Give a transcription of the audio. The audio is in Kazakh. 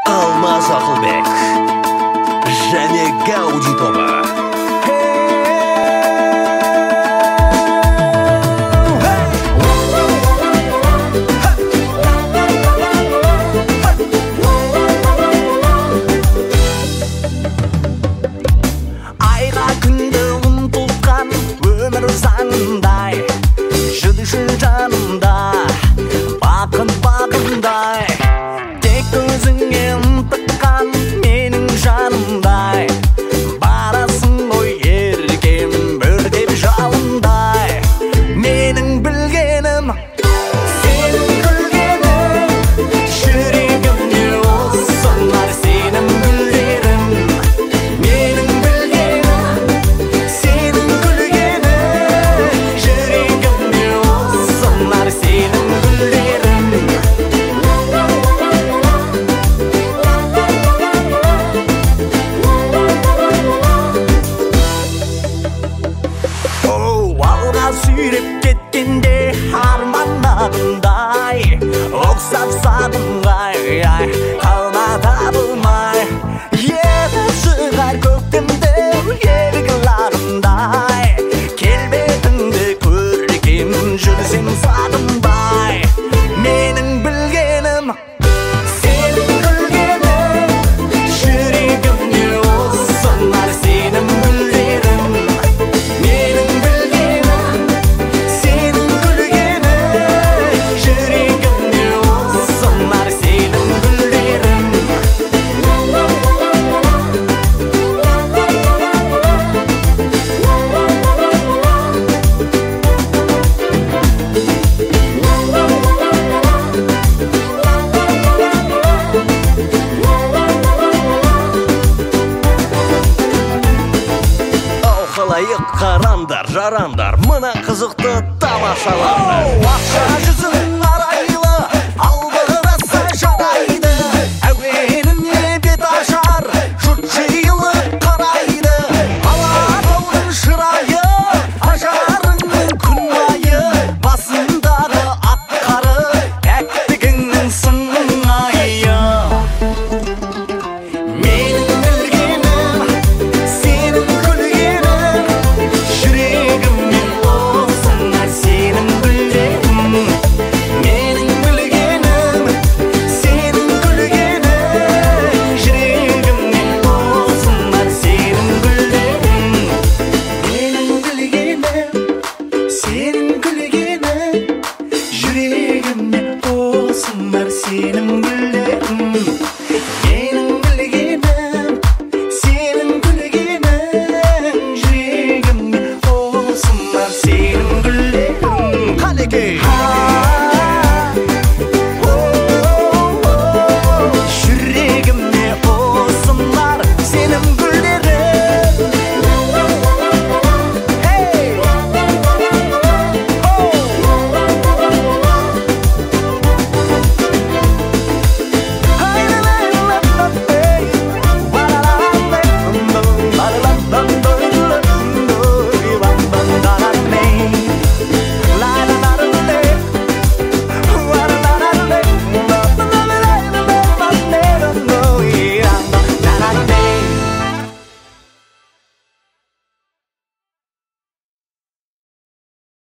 Алмаз Ақылбек және Гауди тобы. Айға күнді ұмтылған өмір заңындай, жүрші жанымда бақыт бағындай, тек өзіңе ынтыққан менің жанымдай, барасың ғой еркем өртеп жалындай. Менің білгенім сенің күлгенің, жүрегімде осылар сенің гүлдерің. Менің білгенім сенің күлгенің, жүрегімде осылар сенің гүлдерің. Алға сүйреп кеткенде армандағандай, ұқсап сағынғай, қалма табылмай. Еді шығар көктемде еркеларындай, келбетіңді көркем жүрсем сағынбай. Менің білгенім сенің күлгенің, жүрегімде осылар сенің гүлдерің. Менің білгенім сенің күлгенің, жүрегімде осылар сенің гүлдерің. Ау қалайық қарандар, жарандар, мына қызықты тамашалаңдар. Ақша жүзін